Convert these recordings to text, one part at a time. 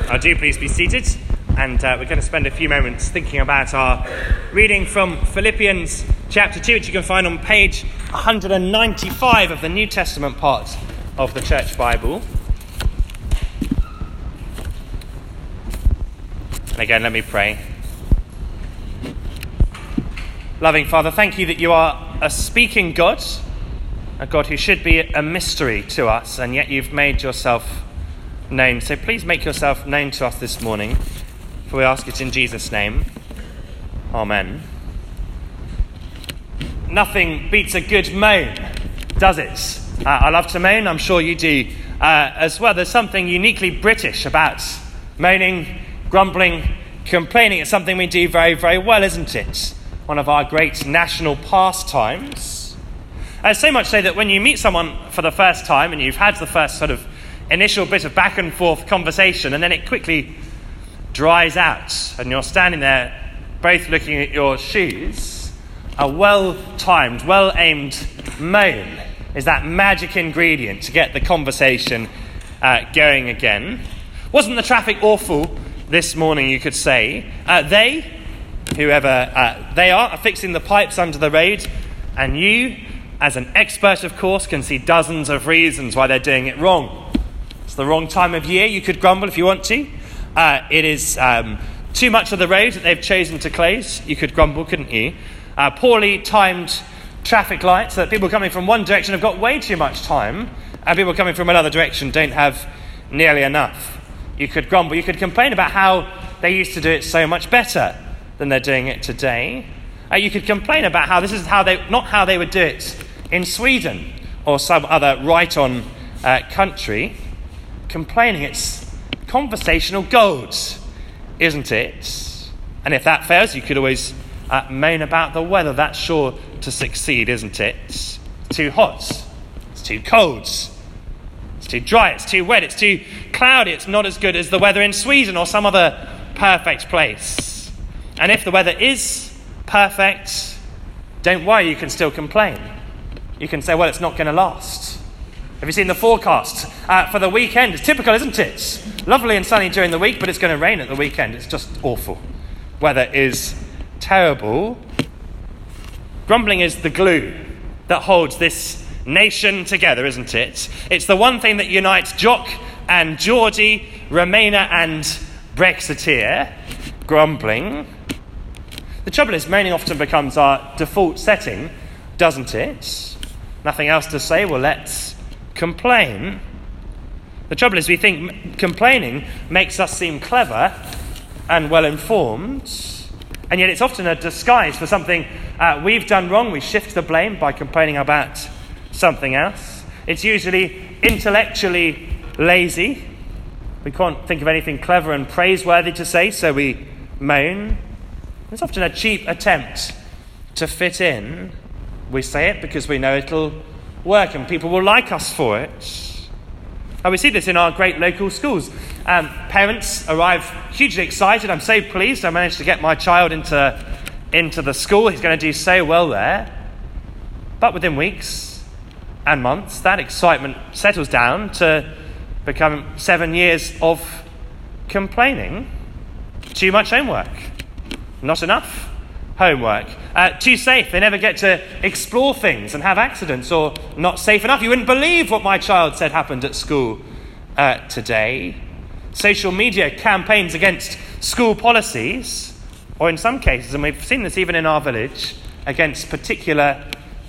Do please be seated, and we're going to spend a few moments thinking about our reading from Philippians chapter 2, which you can find on page 195 of the New Testament part of the Church Bible. And again, let me pray. Loving Father, thank you that you are a speaking God, a God who should be a mystery to us, and yet you've made yourself known. So please make yourself known to us this morning, for we ask it in Jesus' name. Amen. Nothing beats a good moan, does it? I love to moan, I'm sure you do as well. There's something uniquely British about moaning, grumbling, complaining. It's something we do very, very well, isn't it? One of our great national pastimes. So much so that when you meet someone for the first time and you've had the first sort of initial bit of back and forth conversation, and then it quickly dries out and you're standing there both looking at your shoes, a well-timed, well-aimed moan is that magic ingredient to get the conversation going again. Wasn't the traffic awful this morning, you could say? Whoever they are fixing the pipes under the road, and you, as an expert of course, can see dozens of reasons why they're doing it wrong. It's the wrong time of year, you could grumble if you want to. It is too much of the road that they've chosen to close, you could grumble, couldn't you? Poorly timed traffic lights, so that people coming from one direction have got way too much time, and people coming from another direction don't have nearly enough. You could grumble, you could complain about how they used to do it so much better than they're doing it today. You could complain about how this is not how they would do it in Sweden or some other right-on country. Complaining, it's conversational gold, isn't it? And if that fails, you could always moan about the weather. That's sure to succeed, isn't it? It's too hot, it's too cold, it's too dry, it's too wet, it's too cloudy, it's not as good as the weather in Sweden or some other perfect place. And if the weather is perfect, don't worry, you can still complain. You can say, well, it's not going to last. Have you seen the forecast for the weekend? It's typical, isn't it? Lovely and sunny during the week, but it's going to rain at the weekend. It's just awful. Weather is terrible. Grumbling is the glue that holds this nation together, isn't it? It's the one thing that unites Jock and Geordie, Remainer and Brexiteer. Grumbling. The trouble is, moaning often becomes our default setting, doesn't it? Nothing else to say, well, let's complain. The trouble is, we think complaining makes us seem clever and well-informed, and yet it's often a disguise for something we've done wrong. We shift the blame by complaining about something else. It's usually intellectually lazy. We can't think of anything clever and praiseworthy to say, so we moan. It's often a cheap attempt to fit in. We say it because we know it'll work and people will like us for it. And we see this in our great local schools. Parents arrive hugely excited. I'm so pleased I managed to get my child into the school. He's going to do so well there. But within weeks and months, that excitement settles down to become 7 years of complaining. Too much homework. Not enough homework. Too safe. They never get to explore things and have accidents, or not safe enough. You wouldn't believe what my child said happened at school today. Social media campaigns against school policies, or in some cases, and we've seen this even in our village, against particular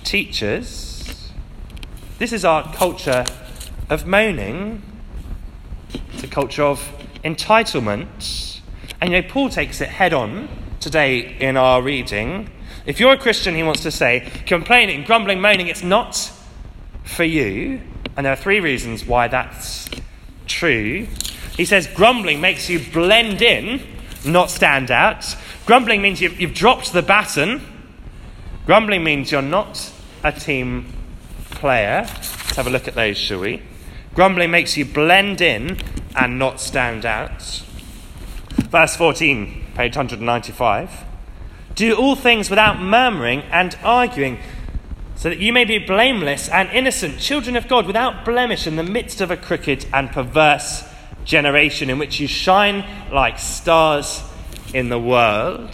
teachers. This is our culture of moaning. It's a culture of entitlement. And Paul takes it head on today in our reading. If you're a Christian, he wants to say, complaining, grumbling, moaning, it's not for you. And there are 3 reasons why that's true. He says grumbling makes you blend in, not stand out. Grumbling means you've dropped the baton. Grumbling means you're not a team player. Let's have a look at those, shall we? Grumbling makes you blend in and not stand out. Verse 14. Page 195. Do all things without murmuring and arguing, so that you may be blameless and innocent, children of God, without blemish in the midst of a crooked and perverse generation in which you shine like stars in the world.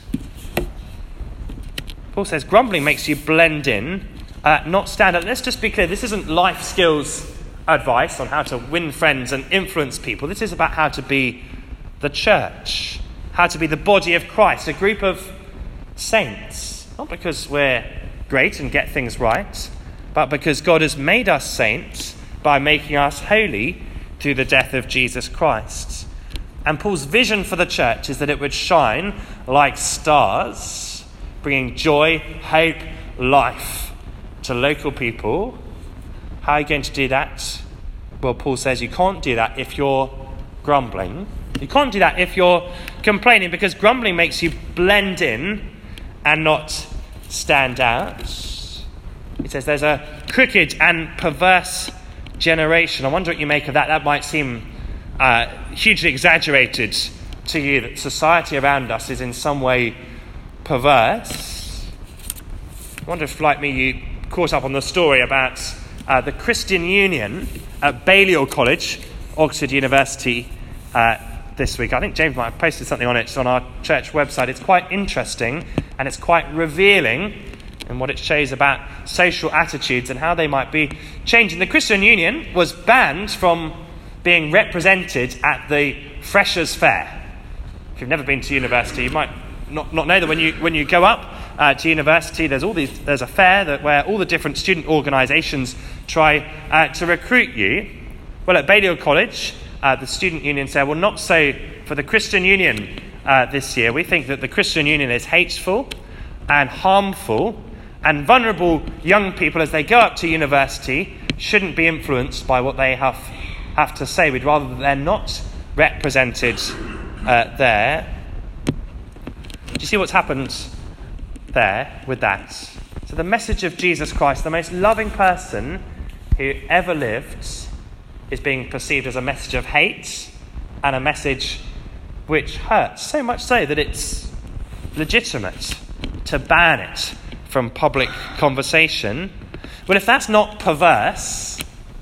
Paul says grumbling makes you blend in, not stand out. Let's just be clear, this isn't life skills advice on how to win friends and influence people. This is about how to be the church, how to be the body of Christ, a group of saints. Not because we're great and get things right, but because God has made us saints by making us holy through the death of Jesus Christ. And Paul's vision for the church is that it would shine like stars, bringing joy, hope, life to local people. How are you going to do that? Well, Paul says you can't do that if you're grumbling. You can't do that if you're complaining, because grumbling makes you blend in and not stand out. He says there's a crooked and perverse generation. I wonder what you make of that. That might seem hugely exaggerated to you, that society around us is in some way perverse. I wonder if, like me, you caught up on the story about the Christian Union at Balliol College, Oxford University, this week. I think James might have posted something on it on our church website. It's quite interesting and it's quite revealing in what it shows about social attitudes and how they might be changing. The Christian Union was banned from being represented at the Freshers' Fair. If you've never been to university, you might not know that when you go up to university, there's a fair where all the different student organisations try to recruit you. Well, at Balliol College, the student union said, well, not so for the Christian Union this year. We think that the Christian Union is hateful and harmful, and vulnerable young people, as they go up to university, shouldn't be influenced by what they have to say. We'd rather that they're not represented there. Do you see what's happened there with that? So the message of Jesus Christ, the most loving person who ever lived, is being perceived as a message of hate and a message which hurts, so much so that it's legitimate to ban it from public conversation. Well, if that's not perverse,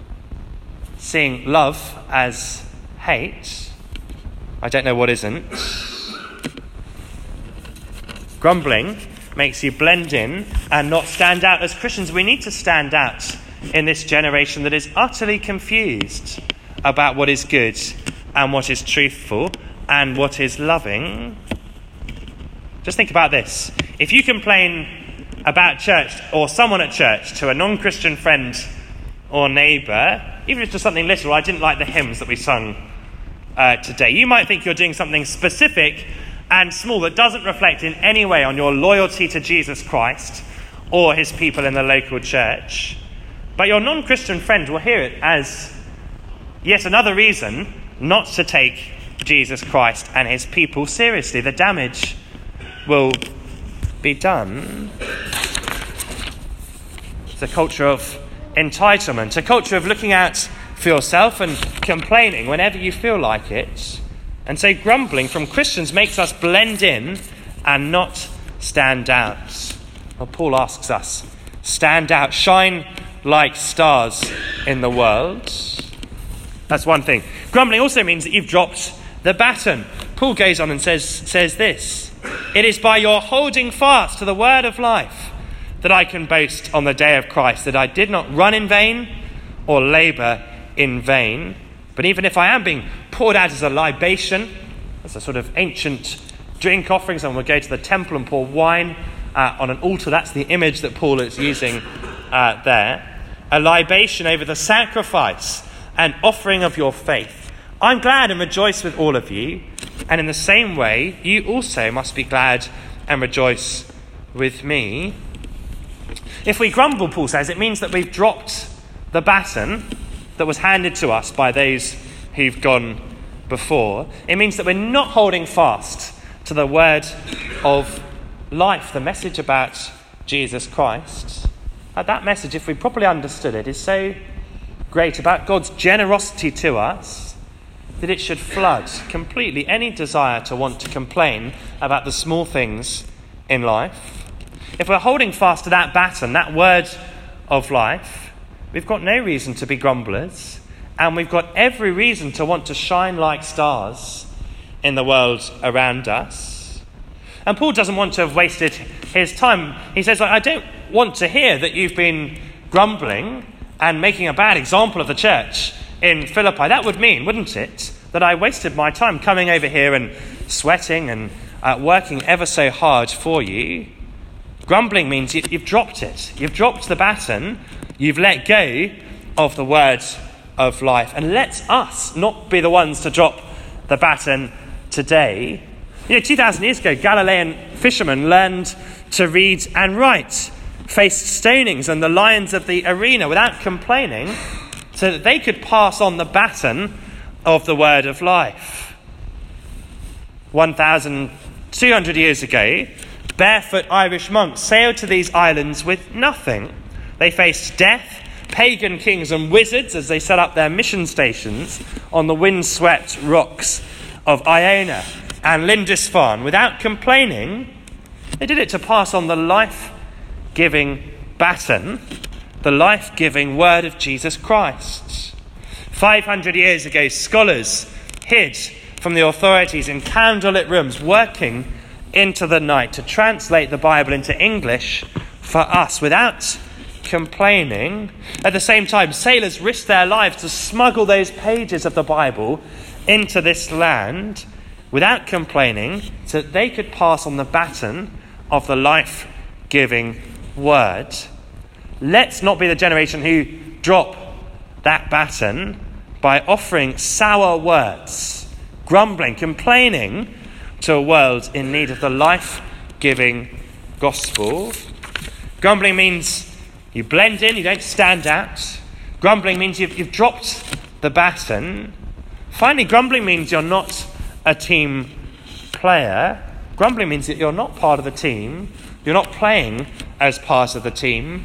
seeing love as hate, I don't know what isn't. Grumbling makes you blend in and not stand out. As Christians, we need to stand out in this generation that is utterly confused about what is good and what is truthful and what is loving. Just think about this. If you complain about church or someone at church to a non-Christian friend or neighbour, even if it's just something little, I didn't like the hymns that we sung today, you might think you're doing something specific and small that doesn't reflect in any way on your loyalty to Jesus Christ or his people in the local church. But your non-Christian friend will hear it as yet another reason not to take Jesus Christ and his people seriously. The damage will be done. It's a culture of entitlement, a culture of looking out for yourself and complaining whenever you feel like it. And so grumbling from Christians makes us blend in and not stand out. Well, Paul asks us, stand out, shine like stars in the world. That's one thing. Grumbling also means that you've dropped the baton. Paul goes on and says this: it is by your holding fast to the word of life that I can boast on the day of Christ, that I did not run in vain or labour in vain. But even if I am being poured out as a libation, as a sort of ancient drink offering, someone would go to the temple and pour wine on an altar. That's the image that Paul is using there. A libation over the sacrifice and offering of your faith. I'm glad and rejoice with all of you. And in the same way, you also must be glad and rejoice with me. If we grumble, Paul says, it means that we've dropped the baton that was handed to us by those who've gone before. It means that we're not holding fast to the word of life, the message about Jesus Christ. That message, if we properly understood it, is so great about God's generosity to us that it should flood completely any desire to want to complain about the small things in life. If we're holding fast to that baton, that word of life, we've got no reason to be grumblers And we've got every reason to want to shine like stars in the world around us. And Paul doesn't want to have wasted his time. He says, I don't want to hear that you've been grumbling and making a bad example of the church in Philippi. That would mean, wouldn't it, that I wasted my time coming over here and sweating and working ever so hard for you. Grumbling means you've dropped it. You've dropped the baton. You've let go of the word of life. And let us not be the ones to drop the baton today. 2,000 years ago, Galilean fishermen learned to read and write, faced stonings and the lions of the arena without complaining, so that they could pass on the baton of the word of life. 1,200 years ago, barefoot Irish monks sailed to these islands with nothing. They faced death, pagan kings and wizards as they set up their mission stations on the windswept rocks of Iona and Lindisfarne without complaining. They did it to pass on the life-giving baton, the life-giving word of Jesus Christ. 500 years ago, scholars hid from the authorities in candlelit rooms, working into the night to translate the Bible into English for us without complaining. At the same time, sailors risked their lives to smuggle those pages of the Bible into this land without complaining, so that they could pass on the baton of the life-giving word. Let's not be the generation who drop that baton by offering sour words, grumbling, complaining to a world in need of the life-giving gospel. Grumbling means you blend in, you don't stand out. Grumbling means you've dropped the baton. Finally, grumbling means you're not a team player. Grumbling means that you're not part of the team. You're not playing as part of the team.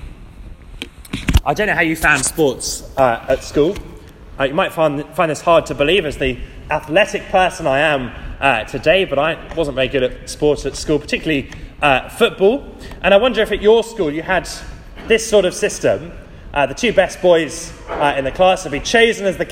I don't know how you found sports at school. You might find this hard to believe as the athletic person I am today, but I wasn't very good at sports at school, particularly football. And I wonder if at your school you had this sort of system. The two best boys in the class would be chosen as the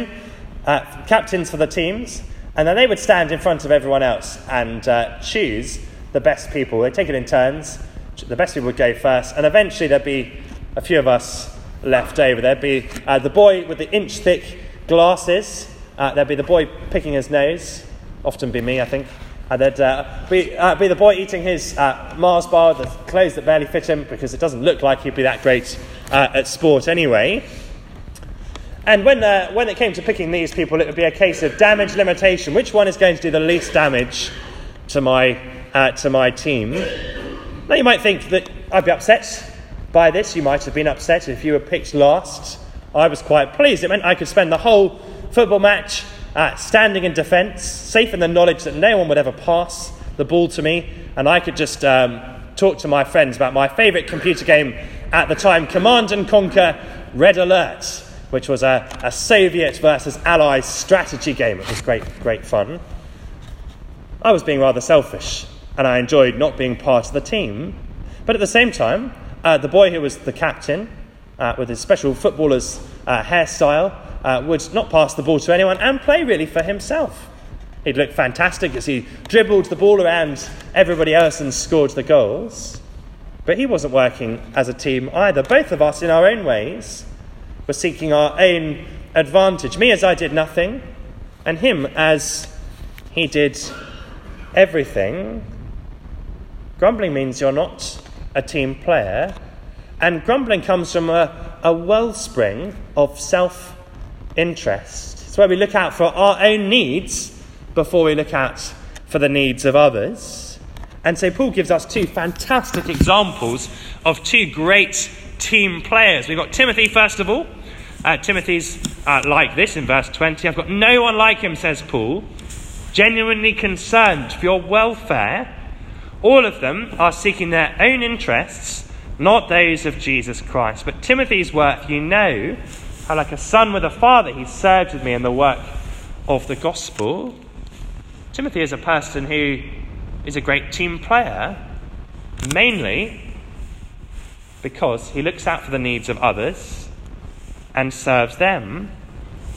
captains for the teams, and then they would stand in front of everyone else and choose the best people. They'd take it in turns. The best people would go first, and eventually there'd be a few of us left over. There'd be the boy with the inch-thick glasses. There'd be the boy picking his nose. Often be me, I think. There'd be the boy eating his Mars bar with the clothes that barely fit him, because it doesn't look like he'd be that great at sport anyway. And when it came to picking these people, it would be a case of damage limitation. Which one is going to do the least damage to my team? Now you might think that I'd be upset by this. You might have been upset if you were picked last. I was quite pleased. It meant I could spend the whole football match standing in defence, safe in the knowledge that no one would ever pass the ball to me, and I could just talk to my friends about my favourite computer game at the time, Command & Conquer Red Alert, which was a Soviet versus Allies strategy game. It was great fun. I was being rather selfish, and I enjoyed not being part of the team. But at the same time, the boy who was the captain, with his special footballer's hairstyle, would not pass the ball to anyone and play really for himself. He'd look fantastic as he dribbled the ball around everybody else and scored the goals. But he wasn't working as a team either. Both of us, in our own ways, were seeking our own advantage. Me as I did nothing, and him as he did everything. Grumbling means you're not a team player, and grumbling comes from a wellspring of self-interest. It's where we look out for our own needs before we look out for the needs of others. And so Paul gives us two fantastic examples of two great team players. We've got Timothy, first of all. Timothy's like this in verse 20. I've got no one like him, says Paul, genuinely concerned for your welfare. All of them are seeking their own interests, not those of Jesus Christ. But Timothy's worth, you know, how like a son with a father, he served with me in the work of the gospel. Timothy is a person who is a great team player, mainly because he looks out for the needs of others and serves them.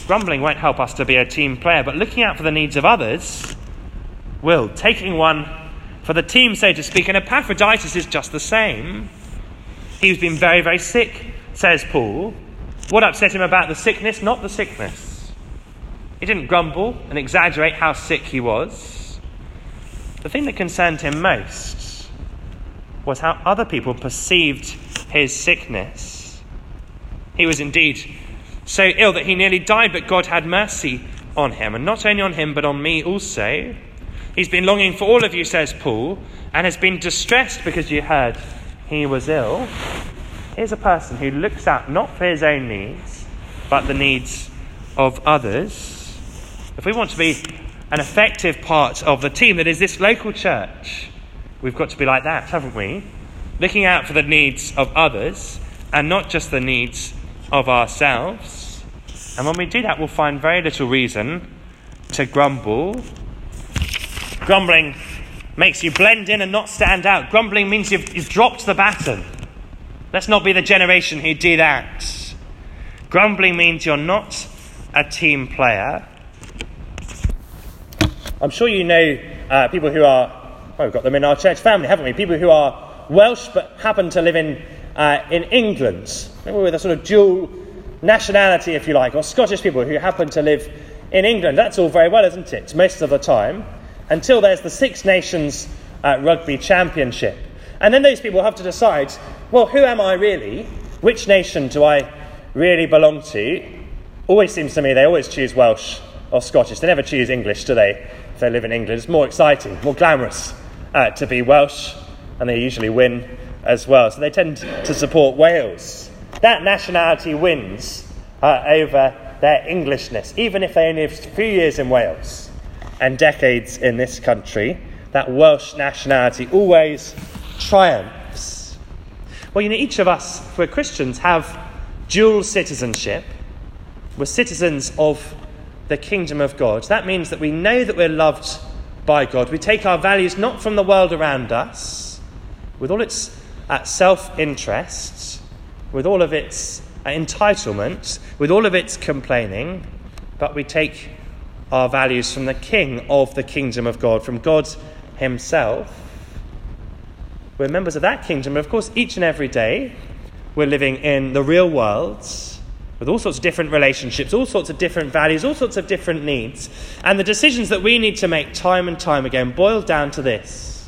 Grumbling won't help us to be a team player, but looking out for the needs of others will. Taking one for the team, so to speak. And Epaphroditus is just the same. He's been very, very sick, says Paul. What upset him about the sickness? Not the sickness. He didn't grumble and exaggerate how sick he was. The thing that concerned him most was how other people perceived his sickness. He was indeed so ill that he nearly died, but God had mercy on him. And not only on him, but on me also. He's been longing for all of you, says Paul, and has been distressed because you heard he was ill. Here's a person who looks out not for his own needs, but the needs of others. If we want to be an effective part of the team that is this local church, we've got to be like that, haven't we? Looking out for the needs of others and not just the needs of ourselves. And when we do that, we'll find very little reason to grumble. Grumbling makes you blend in and not stand out. Grumbling means you've dropped the baton. Let's not be the generation who do that. Grumbling means you're not a team player. I'm sure you know people who are, we've got them in our church family, haven't we? People who are Welsh but happen to live in England. Maybe with a sort of dual nationality, if you like, or Scottish people who happen to live in England. That's all very well, isn't it? Most of the time. Until there's the Six Nations Rugby Championship. And then those people have to decide, well, who am I really? Which nation do I really belong to? Always seems to me they always choose Welsh or Scottish. They never choose English, do they? If they live in England. It's more exciting, more glamorous to be Welsh, and they usually win as well. So they tend to support Wales. That nationality wins over their Englishness, even if they only have a few years in Wales and decades in this country. That Welsh nationality always triumphs. Well, each of us, if we're Christians, have dual citizenship. We're citizens of the kingdom of God. That means that we know that we're loved by God. We take our values not from the world around us, with all its self-interest, with all of its entitlement, with all of its complaining, but we take our values from the King of the kingdom of God, from God himself. We're members of that kingdom. Of course, each and every day we're living in the real world with all sorts of different relationships, all sorts of different values, all sorts of different needs. And the decisions that we need to make time and time again boil down to this.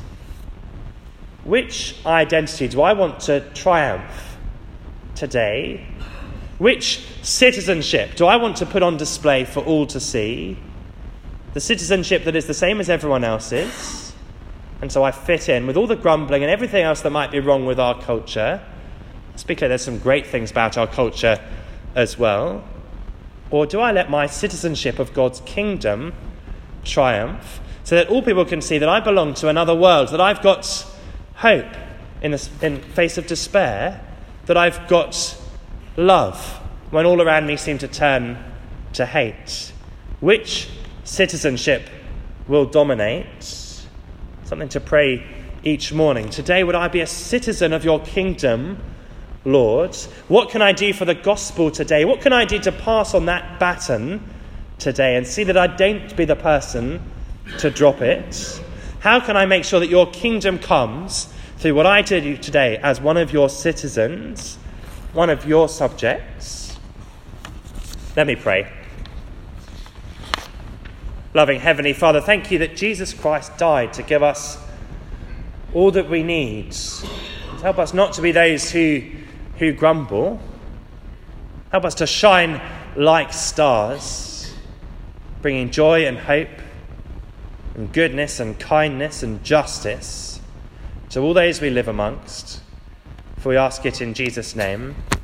Which identity do I want to triumph today? Which citizenship do I want to put on display for all to see? The citizenship that is the same as everyone else's, and so I fit in with all the grumbling and everything else that might be wrong with our culture. Let's be clear, there's some great things about our culture as well. Or do I let my citizenship of God's kingdom triumph so that all people can see that I belong to another world, that I've got hope in face of despair, that I've got love when all around me seem to turn to hate? Which citizenship will dominate? Something to pray each morning. Today, would I be a citizen of your kingdom, Lord? What can I do for the gospel today? What can I do to pass on that baton today and see that I don't be the person to drop it? How can I make sure that your kingdom comes through what I do today as one of your citizens, one of your subjects? Let me pray. Loving Heavenly Father, thank you that Jesus Christ died to give us all that we need. Help us not to be those who grumble. Help us to shine like stars, bringing joy and hope and goodness and kindness and justice to all those we live amongst. For we ask it in Jesus' name.